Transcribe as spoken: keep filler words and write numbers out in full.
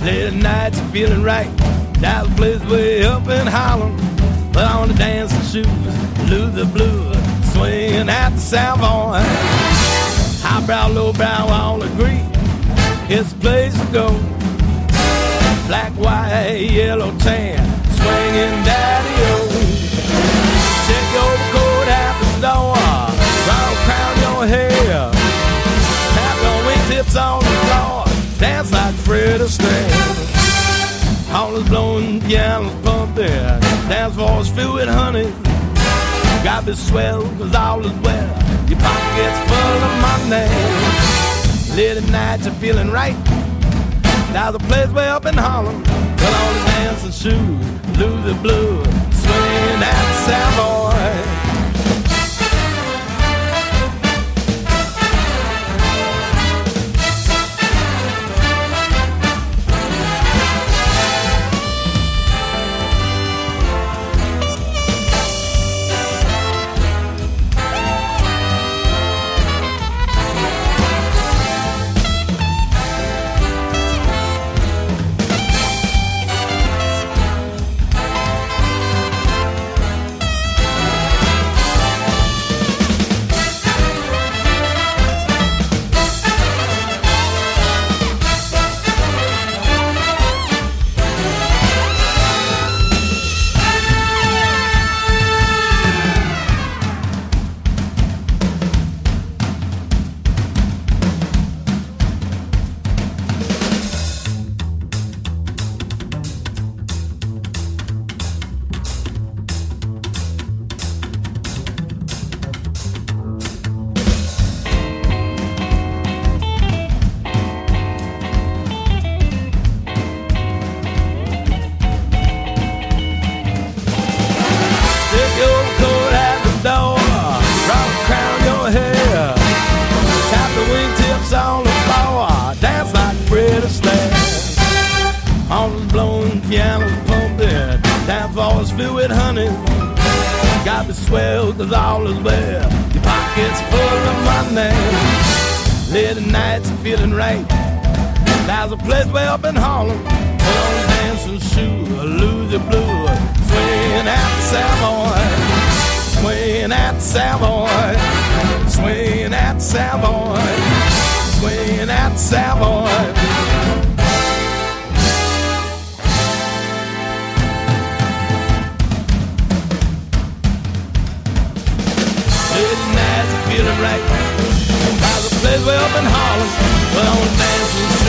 Late nights are feeling right. That's a place way up in Harlem. Put on the dancing shoes, lose the blues, swinging at the Savoy. Highbrow, lowbrow, all agree it's the place to go. Black, white, yellow, tan, swinging daddy-o. Check your overcoat at the door, round crown your hair, tap your wingtips on the floor, dance like Fred Astaire. All is blowing, piano's pumping, dance floor's filled with honey. Gotta be swell, cause all is well, your pocket's full of money. Late at night you're feeling right. There's a place way up in Harlem. Put on the dancing shoes, lose the blues, swing at the Savoy. Filled with honey, got to swell, cause all is well, your pocket's full of money. Late at nights are feeling right. There's a place way up in Harlem. Put on your dancing shoes, lose your blues, swing at the Savoy, swing at the Savoy, swing at the Savoy, swing at the Savoy. Feeling right. There's a place way up in Harlem, but on dancing